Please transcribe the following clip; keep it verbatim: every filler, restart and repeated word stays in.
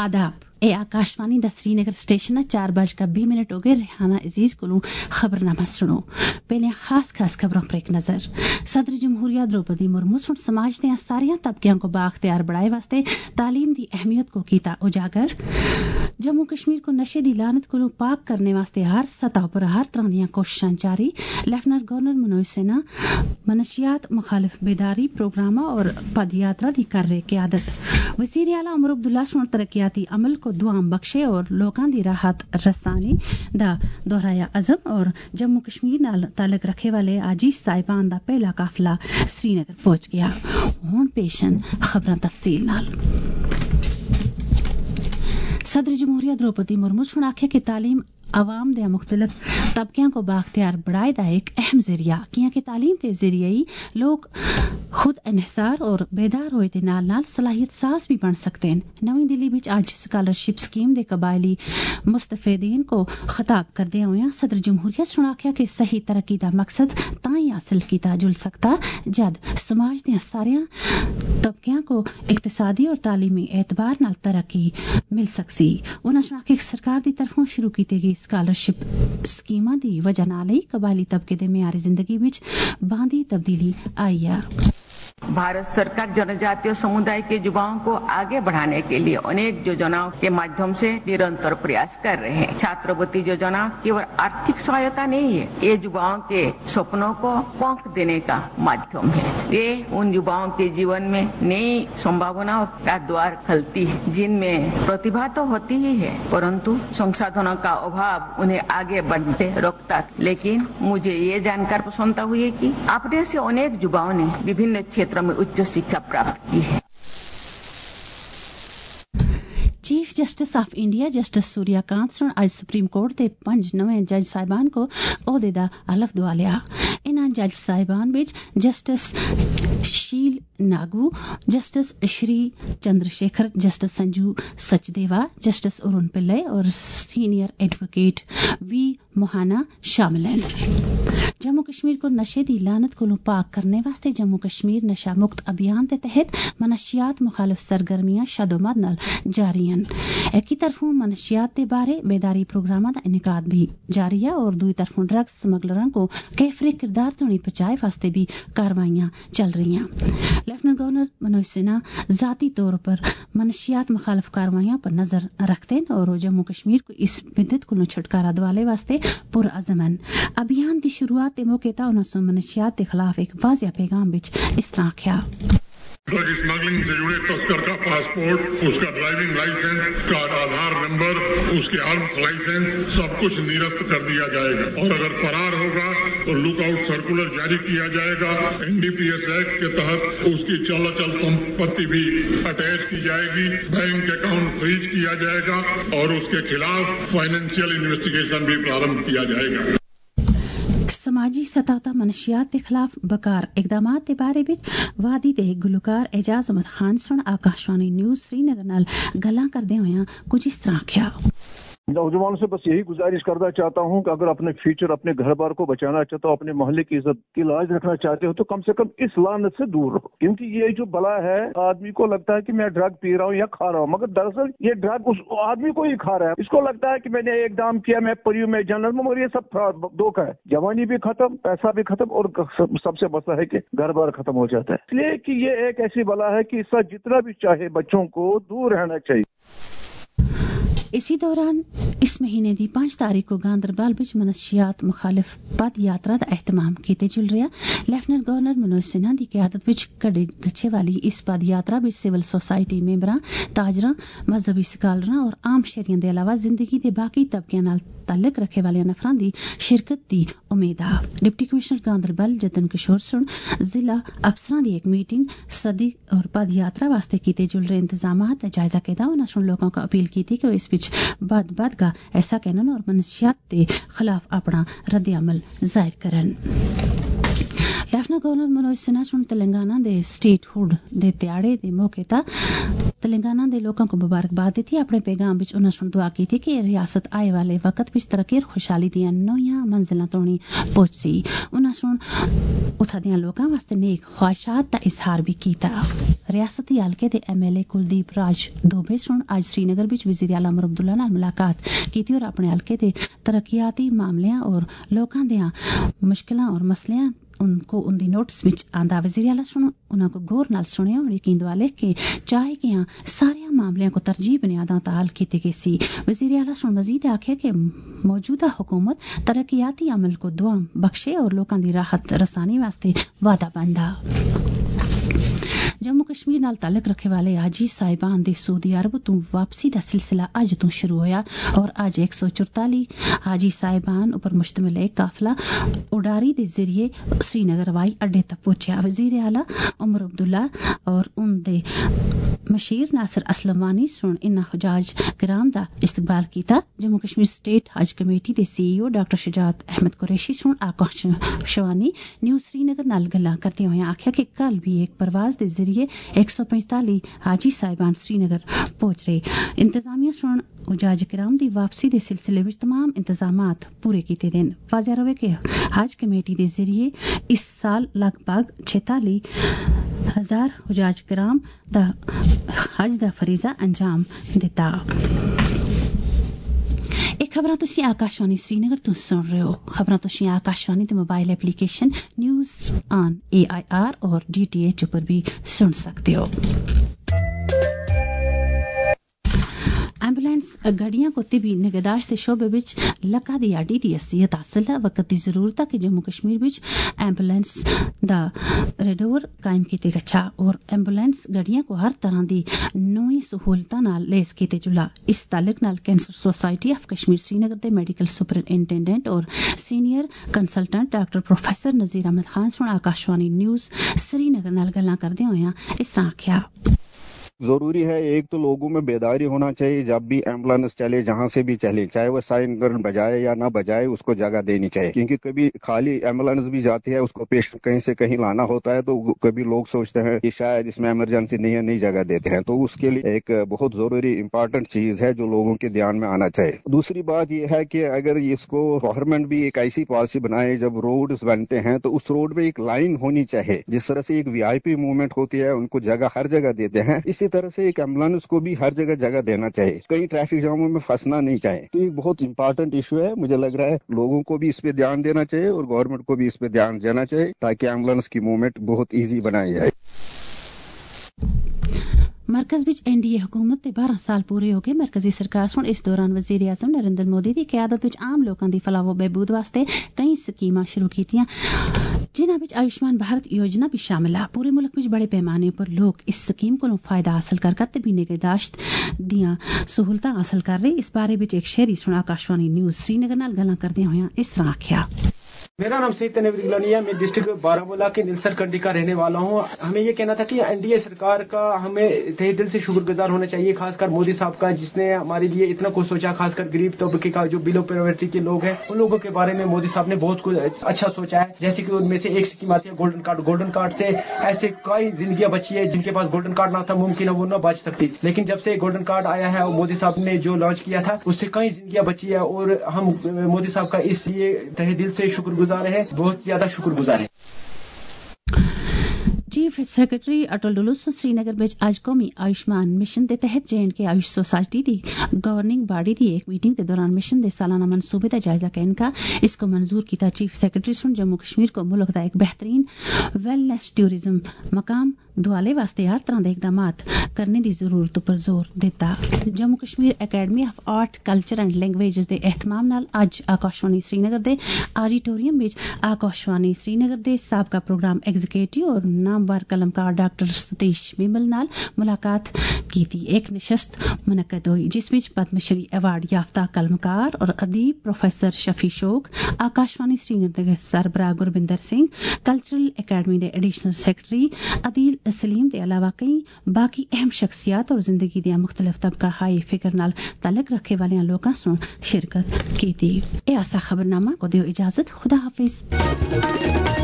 आदाब ए आकाशवाणी दा श्रीनगर स्टेशन चार बज का बीस मिनट हो गए। रिहाना अजीज को खबरनामा सुनो। पहले खास खास खबरों पर एक नजर। सदर जमहूरिया द्रौपदी मुर्मू सुन समाज दे सारियां तबकियां को बाख्तियार बढ़ाए वास्ते तालीम दी अहमियत को कीता उजागर। जम्मू कश्मीर को नशे दी लानत को पाक करने वास्ते हर सतह पर हर तरह दी कोशिशां जारी। लेफ्टिनेंट गवर्नर मनोज सिन्हा मनशियात मुखालिफ बेदारी प्रोग्राम और पदयात्रा दी कर रहे क्यादत। वजीर आला उमर अब्दुल्ला सुन तरक्याती अमल को दुआम बख्शे और लोकां दी राहत रसानी दा दोहराया अज़म। और जम्मू कश्मीर नाल ताल्लुक रखे वाले आजी साहिबान दा पहला काफिला श्रीनगर पहुंच गया। हुण पेशन खबरां तफसील नाल। सदर जमहूरिया द्रौपदी मुर्मू सुन आखे कि तालीम आवाम दे मुख्तलिफ तबकियां को बाख्तियार बढ़ाए दा एक अहम जरिया किया कि तालीम के जरिए ही लोग खुद इन्हिसार और बेदार होए दे नाल नाल सलाहियत साज भी बन सकते हैं। नवी दिल्ली विच आज स्कॉलरशिप स्कीम दे कबायली मुस्तफीदीन को खिताब करदे होया सदर जमहूरिया सुन आख्या कि सही तरक्की दा मकसद तां ही हासिल कीता जुल सकता जद समाज दे सारियां तबकियां को इक्तिसादी और तालीमी एतबार नाल तरक्की मिल सकसी। उन्हां सुन आख्या कि सरकार दी तरफों शुरू कीती गई स्कॉलरशिप स्कीमां दी वजह नाल ही कबायली तबके दे मियारी जिंदगी विच बांदी तब्दीली आई है। भारत सरकार जनजातीय समुदाय के युवाओं को आगे बढ़ाने के लिए अनेक योजनाओं के माध्यम से निरंतर प्रयास कर रहे हैं। छात्रवृत्ति योजना केवल आर्थिक सहायता नहीं है, ये युवाओं के सपनों को पंख देने का माध्यम है। ये उन युवाओं के जीवन में नई संभावनाओं का द्वार खोलती है जिनमें प्रतिभा तो होती ही है परंतु संसाधनों का अभाव उन्हें आगे बढ़ते रोकता। लेकिन मुझे ये जानकर प्रसन्नता हुई कि अपने से अनेक युवाओं ने विभिन्न क्षेत्रों में उच्च शिक्षा प्राप्त की है। Chief justice of India justice Suryakant सुन आज सुप्रीम कोर्ट दे पंज नवे जज साहिबान को ओहदे दा हलफ दुआ लिया। इन्हां जज साहिबान विच justice Sheel Nagu, justice Shri Chandrashekhar, justice Sanju Sachdeva, justice Arun Pillai और सीनियर एडवोकेट वी मोहाना शामिल हैं। जम्मू कश्मीर को नशे दी लानत को पाक करने वास्ते जम्मू कश्मीर नशा मुक्त अभियान के तहत मनशियात मुखालिफ सरगर्मियां शदोमद नाल जारी हैं। एक ही तरफों मनशियात के बारे बेदारी प्रोग्राम का इनकाद भी जारी है और दूसरी तरफों ड्रग्स स्मगलरों को कैफरे किरदार धोनी बचाए वास्ते भी कार्रवाइयां चल रही हैं। लेफ्टिनेंट गवर्नर मनोज सिन्हा जाती तौर पर मनशियात मुखालिफ कार्रवाइयों पर नजर रखते हैं और जम्मू कश्मीर को इस बिद्दत को छुटकारा दिवाने वास्ते पुरअज़म हैं। अभियान की शुरुआत के मौके पर उन्होंने मनशियात के खिलाफ एक वाजिया पैगाम विच इस तरह आख्या। ड्रग स्मगलिंग से जुड़े तस्कर का पासपोर्ट, उसका ड्राइविंग लाइसेंस, का आधार नंबर, उसके आर्म्स लाइसेंस सब कुछ निरस्त कर दिया जाएगा और अगर फरार होगा तो लुकआउट सर्कुलर जारी किया जाएगा। एनडीपीएस एक्ट के तहत उसकी चल अचल संपत्ति भी अटैच की जाएगी, बैंक अकाउंट फ्रीज किया जाएगा और उसके खिलाफ फाइनेंशियल इन्वेस्टिगेशन भी प्रारंभ किया जाएगा। समाजी सतह मनशियात के खिलाफ बकार इकदाम के बारे में वादी दे गुलकार एजाज अहमद खान सुन आकाशवाणी न्यूज श्रीनगर नाल गल्लां करदे होया कुछ इस तरह आख्या। नौजवानों से बस यही गुजारिश करना चाहता हूं कि अगर अपने फ्यूचर अपने घर बार को बचाना चाहते हो, अपने मोहल्ले की इज्जत की लाज रखना चाहते हो तो कम से कम इस लानत से दूर रहो। क्योंकि ये जो बला है आदमी को लगता है कि मैं ड्रग पी रहा हूं या खा रहा हूं, मगर दरअसल ये ड्रग उस आदमी को ही खा रहा है। इसको लगता है कि मैंने एक काम किया, मैं परियो में जनरल में, ये सब धोखा है। जवानी भी खत्म, पैसा भी खत्म और सबसे मसला है कि घर बार खत्म हो जाता है। इसलिए कि ये एक ऐसी बला है कि इससे जितना भी चाहे बच्चों को दूर रहना चाहिए। इसी दौरान इस महीने की पांच तारीख को गांदरबल विच मनशियात मुखालिफ पद यात्रा का एहतमाम किए चल रहा। लेफ्टिनेंट गवर्नर मनोज सिन्हा की क्यादत विच कड़े गच्छे वाली इस पद यात्रा विच सिविल सोसाइटी मेंबरां, ताजरां, मजहबी स्कॉलरां और आम शहरियों के अलावा जिंदगी के बाकी तबकियां नाल ताल्लुक रखे वाले नफरां की शिरकत की उम्मीद है। डिप्टी कमिश्नर गांदरबल जतन किशोर सुन जिला अफसरां की एक मीटिंग सदी और पद यात्रा वास्ते किए चल रहे इंतजाम का जायजा किया। उन्होंने सुन लोगों को अपील की थी कि इस विच बद बद का ऐसा कहना और मनशियात के खिलाफ अपना रद्द अमल जाहिर करन। لیفٹیننٹ گورنر منوج سنہا سن تلنگانہ دے سٹیٹ ہوڈ دے تیاڑے دے موقع تے تلنگانہ دے لوگوں کو مبارکباد دیتی. اپنے پیغام وچ انہاں سن دعا کی تھی کہ ریاست آئے والے وقت وچ ترقی اور خوشحالی دیاں نویاں منزلاں تونی پہنچ سی. انہاں سن اتھا دیاں لوکاں واسطے نیک خواہشات دا اظہار بھی کیتا. ریاستی حلقے دے M L A Kuldeep Raj Dubey سن اج سری نگر وچ وزیر اعلی عمر عبداللہ نال ملاقات کیتی اور اپنے حلقے دے ترقیاتی معاملیاں اور لوکاں دیاں مشکلاں اور مسئلیاں ان کو ان دی نوٹس وچ آندا. وزیر اعلیٰ سنو انہاں کو غور نال سنیا اور یقین دوالے کہ چاہے کہ ہاں سارے معاملیاں کو ترجیح بنیاداں تے حل کیتے گئے سی. وزیر اعلیٰ سن مزید آکھیا کہ موجودہ حکومت ترقیاتی عمل کو دوام بخشے اور لوکاں دی راحت رسانی واسطے وعدہ بندہ. جموں کشمیر نال تعلق رکھے والے حاجی صاحبان دی سعودی عرب تو واپسی دا سلسلہ اج تو شروع ہویا اور اج ایک سو چورتالی حاجی صاحبان اوپر مشتمل ایک قافلہ اڈاری دے ذریعے سری نگر ہوائی اڈے تک پہنچیا. وزیر اعلیٰ عمر عبداللہ اور ان دے مشیر ناصر اسلم وانی سن انہاں حجاج کرام دا استقبال کیتا. جموں کشمیر سٹیٹ حج کمیٹی دے C E O doctor Shujaat Ahmad Qureshi سن Akashvani news Srinagar نال گلاں کرتے ہوئے آکھیا کہ کل بھی ایک پرواز دے ذریعے ایک سو پینتالی حاجی صاحبان سری نگر پہنچ رہے. انتظامیہ سن حجاج کرام دی واپسی دے سلسلے وچ تمام انتظامات پورے کیتے دین. واضح رہے کہ حج کمیٹی دے ذریعے اس سال لگ بھگ چھتالی ہزار حجاج کرام دا حج دا فریضہ انجام دیتا. ایک خبراں تسی آکاشوانی سری نگر تو سن رہے ہو. خبراں تسی آکاشوانی دے mobile application news on A I R اور ڈی ٹی ایچ پر بھی سن سکتے ہو. ایمبولینس گاڑیاں کو طبی نگہداشت شعبے وچ لکا دی آڈی دی حیثیت حاصل ہے. وقت دی ضرورت ہے کہ جموں کشمیر وچ ایمبولینس دا ریڈور قائم کیتے گچھا اور ایمبولینس گاڑیاں کو ہر طرح دی نوئی سہولتاں نال لیس کیتے جلا. اس تعلق نال cancer society of Kashmir Srinagar دے میڈیکل سپرنٹینڈنٹ اور senior consultant doctor professor Nazir Ahmad Khan سن آکاشوانی نیوز سری نگر نال گلاں کردے ہوئے اس طرح آکھیا. ضروری ہے ایک تو لوگوں میں بیداری ہونا چاہیے. جب بھی ایمبولینس چلے جہاں سے بھی چلے چاہے وہ سائن بجائے یا نہ بجائے اس کو جگہ دینی چاہیے کیونکہ کبھی خالی ایمبولینس بھی جاتی ہے اس کو پیشنٹ کہیں سے کہیں لانا ہوتا ہے تو کبھی لوگ سوچتے ہیں کہ شاید اس میں ایمرجنسی نہیں ہے نہیں جگہ دیتے ہیں تو اس کے لیے ایک بہت ضروری امپارٹنٹ چیز ہے جو لوگوں کے دھیان میں آنا چاہیے. دوسری بات یہ ہے کہ اگر اس کو گورنمنٹ بھی ایک ایسی پالیسی بنائے جب روڈز بنتے ہیں تو اس روڈ میں ایک لائن ہونی چاہیے جس طرح سے ایک وی آئی پی موومنٹ ہوتی ہے ان کو جگہ ہر جگہ دیتے ہیں اسی طرح سے ایک ایمبولینس کو بھی ہر جگہ جگہ دینا چاہیے. کئی ٹریفک جاموں میں پھنسنا نہیں چاہیے. تو یہ بہت امپارٹنٹ ایشو ہے. مجھے لگ رہا ہے لوگوں کو بھی اس پہ دھیان دینا چاہیے اور گورنمنٹ کو بھی اس پہ دھیان دینا چاہیے تاکہ ایمبولینس کی موومنٹ بہت ایزی بنائی جائے. مرکز وچ این ڈی اے حکومت دے بارہ سال پورے ہو گئے. مرکزی سرکار سن اس دوران وزیر اعظم نریندر مودی دی قیادت وچ عام لوکاں دی فلاح و بہبود واسطے کئی سکیماں شروع کیتیاں جنہاں وچ آیوشمان بھارت یوجنا بھی شامل ہے. پورے ملک وچ بڑے پیمانے پر لوگ اس سکیم کو فائدہ حاصل کر کر طبی نگہداشت دیاں سہولتاں حاصل کر رہے. اس بارے وچ ایک شہری سن آکاشوانی نیوز سری نگر نال گلاں کردے ہوئے اس طرح آکھیا. میرا نام سید تنویر گیلانی ہے. میں ڈسٹرکٹ بارہمولہ کے نلسر کنڈی کا رہنے والا ہوں. ہمیں یہ کہنا تھا کہ این ڈی اے سرکار کا ہمیں تہ دل سے شکر گزار ہونا چاہیے خاص کر مودی صاحب کا جس نے ہمارے لیے اتنا کچھ سوچا. خاص کر غریب طبقے کا جو بلو پاورٹی کے لوگ ہیں ان لوگوں کے بارے میں مودی صاحب نے بہت کچھ اچھا سوچا ہے. جیسے کہ ان میں سے ایک اسکیم آتی ہے گولڈن کارڈ. گولڈن کارڈ سے ایسے کئی زندگیاں بچی ہے جن کے پاس گولڈن کارڈ نہ تھا ممکن ہے وہ نہ بچ سکتی. لیکن جب سے گولڈن کارڈ آیا ہے اور مودی صاحب نے جو لانچ کیا تھا اس سے کئی زندگیاں بچی ہے اور ہم مودی صاحب کا اس لیے تہ دل سے شکر گزار ہیں. بہت زیادہ شکر گزار ہیں. Chief secretary Atal Dulloo Srinagar بچ آج قومی آیوشمان مشن کے تحت J and K AYUSH society دی گورننگ باڈی دی ایک میٹنگ کے دوران مشن دے سالانہ منصوبے کا جائزہ کہن کا اس کو منظور کیتا. چیف سیکرٹری سن جموں کشمیر کو ملک دا ایک بہترین ویلنس ٹورزم مقام دوالے واسطے ہر طرح دے اقدامات کرنے دی ضرورت پر زور دیتا. Jammu Kashmir academy of art culture and languages دے اہتمام نال اج آکاشوانی سری نگر دے آڈیٹوریم وچ آکاشوانی سری نگر دے سابقہ پروگرام ایگزیکٹو اور نامور قلمکار ڈاکٹر ستیش ویمل نال ملاقات کیتی. ایک نشست منعقد ہوئی جس وچ پدم شری ایوارڈ یافتہ قلمکار اور ادیب پروفیسر شفیع شوق, آکاشوانی سری نگر دے سربراہ گربندر سنگھ, کلچرل اکیڈمی دے ایڈیشنل سیکرٹری عدیل سلیم دے علاوہ کئی باقی اہم شخصیات اور زندگی دیا مختلف طبقہ ہائی فکر نال تعلق رکھے والے لوگوں سن شرکت کی تھی. اے ایسا خبرنامہ کو دیو اجازت. خدا حافظ.